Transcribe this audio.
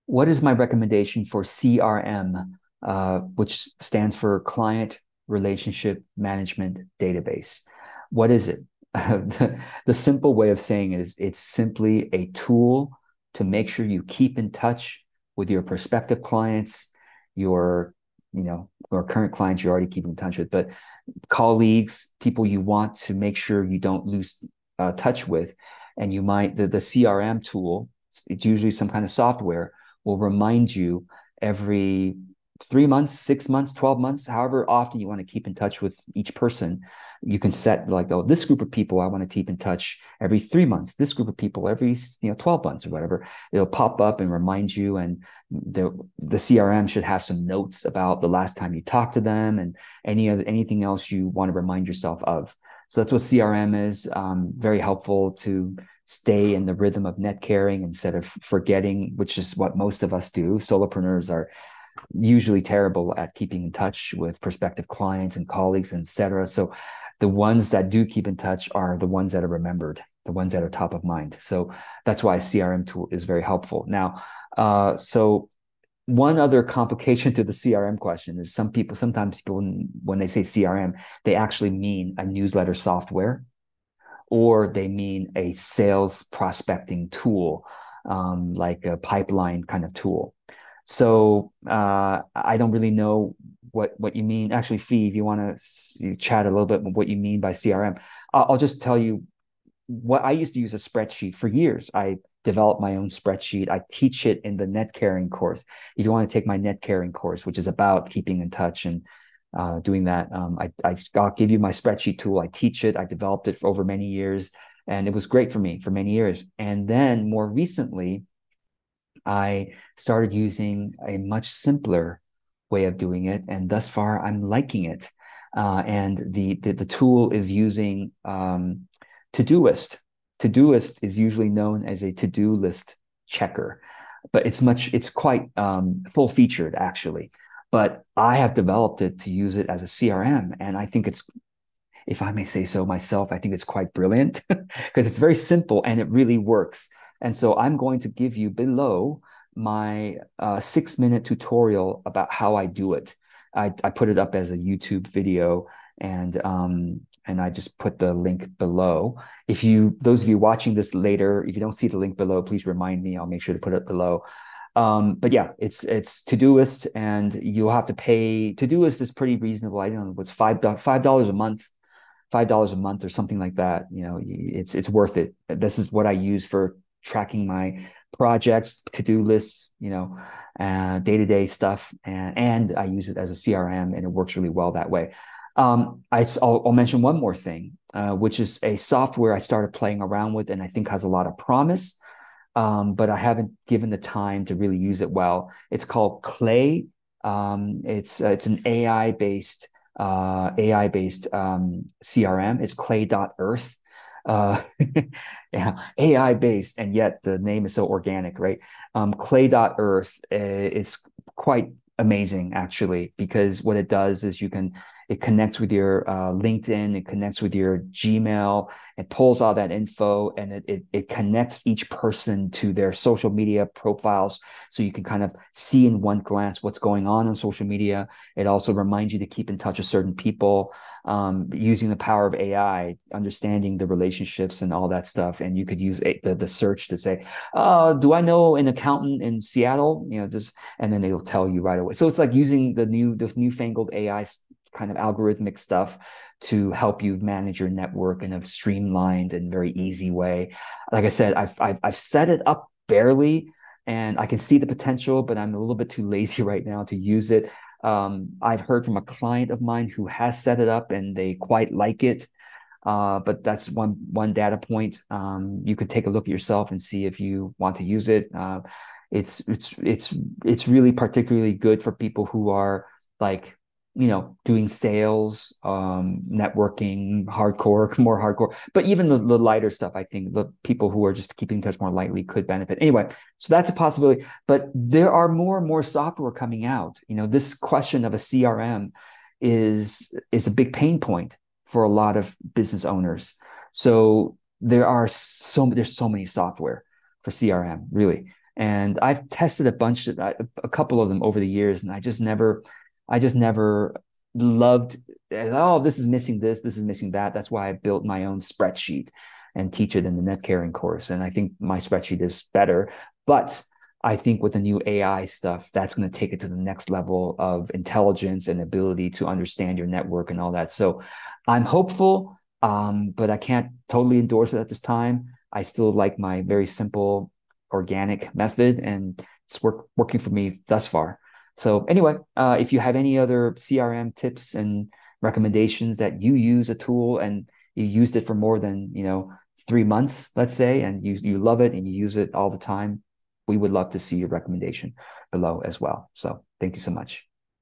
What is my recommendation for CRM, which stands for Client Relationship Management Database? What is it? The simple way of saying it is it's simply a tool to make sure you keep in touch with your prospective clients, your, your current clients you're already keeping in touch with, but colleagues, people you want to make sure you don't lose touch with. And you might, the CRM tool, it's usually some kind of software, will remind you every 3 months, 6 months, 12 months, however often you want to keep in touch with each person. You can set like, oh, this group of people I want to keep in touch every 3 months, this group of people every 12 months or whatever. It'll pop up and remind you. And the CRM should have some notes about the last time you talked to them and anything else you want to remind yourself of. So that's what CRM is. Very helpful to stay in the rhythm of net carrying instead of forgetting, which is what most of us do. Solopreneurs are usually terrible at keeping in touch with prospective clients and colleagues, etc. So the ones that do keep in touch are the ones that are remembered, the ones that are top of mind. So that's why a CRM tool is very helpful. Now, so one other complication to the CRM question is sometimes people, when they say CRM, they actually mean a newsletter software or they mean a sales prospecting tool, like a pipeline kind of tool. So I don't really know what you mean. Actually, Fee, if you want to chat a little bit what you mean by CRM, I'll just tell you what I used to use a spreadsheet for years. I developed my own spreadsheet. I teach it in the net carrying course. If you want to take my net carrying course, which is about keeping in touch and doing that, I'll give you my spreadsheet tool. I teach it. I developed it for over many years, and it was great for me for many years. And then more recently, I started using a much simpler way of doing it, and thus far, I'm liking it. And the tool is using Todoist. Todoist is usually known as a to-do list checker, but it's quite full featured actually. But I have developed it to use it as a CRM, and I think it's, if I may say so myself, I think it's quite brilliant because it's very simple and it really works. And so I'm going to give you below my 6-minute tutorial about how I do it. I put it up as a YouTube video, and I just put the link below. If you, those of you watching this later, if you don't see the link below, please remind me. I'll make sure to put it below. But yeah, it's Todoist, and you'll have to pay. Todoist is pretty reasonable. I don't know what's $5 a month, $5 a month or something like that. It's worth it. This is what I use for tracking my projects, to-do lists, day-to-day stuff, and I use it as a CRM, and it works really well that way. I'll mention one more thing, which is a software I started playing around with, and I think has a lot of promise, but I haven't given the time to really use it well. It's called Clay. It's an AI based CRM. It's Clay.earth. Yeah, AI based, and yet the name is so organic, right? Clay.earth is quite amazing actually, because what it does is it connects with your LinkedIn, it connects with your Gmail, it pulls all that info, and it connects each person to their social media profiles, so you can kind of see in one glance what's going on social media. It also reminds you to keep in touch with certain people, using the power of AI, understanding the relationships and all that stuff. And you could use the search to say, do I know an accountant in Seattle? And then it'll tell you right away. So it's like using the newfangled AI kind of algorithmic stuff to help you manage your network in a streamlined and very easy way. Like I said, I've set it up barely, and I can see the potential, but I'm a little bit too lazy right now to use it. I've heard from a client of mine who has set it up, and they quite like it. But that's one data point. You could take a look at yourself and see if you want to use it. It's really particularly good for people who are like, doing sales, networking, more hardcore. But even the lighter stuff, I think the people who are just keeping in touch more lightly could benefit. Anyway, so that's a possibility. But there are more and more software coming out. This question of a CRM is a big pain point for a lot of business owners. So there's so many software for CRM, really. And I've tested a couple of them over the years, and I just never loved, oh, this is missing this is missing that. That's why I built my own spreadsheet and teach it in the net carrying course. And I think my spreadsheet is better, but I think with the new AI stuff, that's going to take it to the next level of intelligence and ability to understand your network and all that. So I'm hopeful, but I can't totally endorse it at this time. I still like my very simple organic method, and it's working for me thus far. So anyway, if you have any other CRM tips and recommendations that you use a tool and you used it for more than 3 months, let's say, and you love it and you use it all the time, we would love to see your recommendation below as well. So thank you so much.